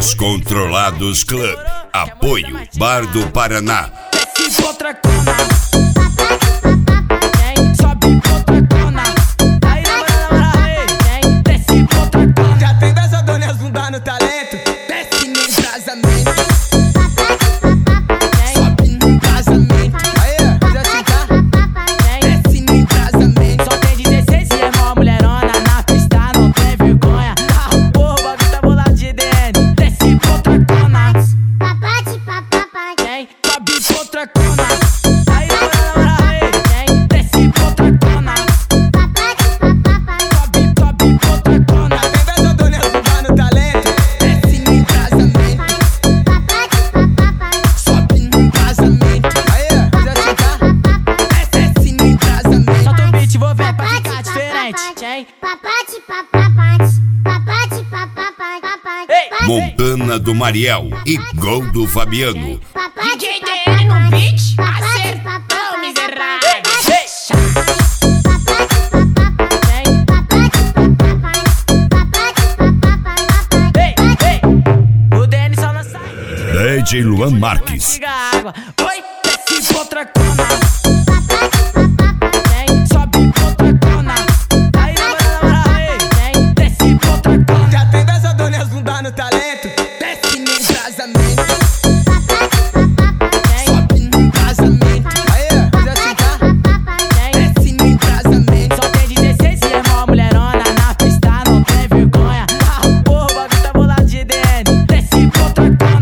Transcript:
Descontrolados Club. Apoio Bar do Paraná. Desce outra cona, sobe outra cona. Aí na moral, ei, desce outra cona. Já tem dessa dona bunda no talento. Desce no embrasamento. Sobe no embrasamento. Aí, já assim tá? Desce no embrasamento. Só tem 16 e é mó mulherona. Na pista não tem vergonha. Ah, porra, o bagulho tá bolado de dentro. Desce outra cona, sobe outra cona. Aí na moral, ei, desce outra cona. Sobe outra cona. Já tem dessa dona bunda no talento. Desce no embrasamento. Sobe no embrasamento. Aí, já assim tá? Desce no embrasamento. Solta o beat, vou ver pra ficar diferente. Montana do Mariel e Gol do Fabiano. DJ DL no beat, acertou, miserável. O DN só na saída. DJ Luan Marques. Liga a água. Oi, desce outra cona. Sobe outra cona. Aí na moral, ei, desce outra cona. Já tem dessa dona bunda no talento. Desce no embrasamento. Sobe no embrasamento. Aí, já assim tá? Desce no embrasamento. Só tem 16 e é mó mulherona. Na pista não tem vergonha. Ah, porra, o bagulho tá bolado de dentro. Desce outra cona.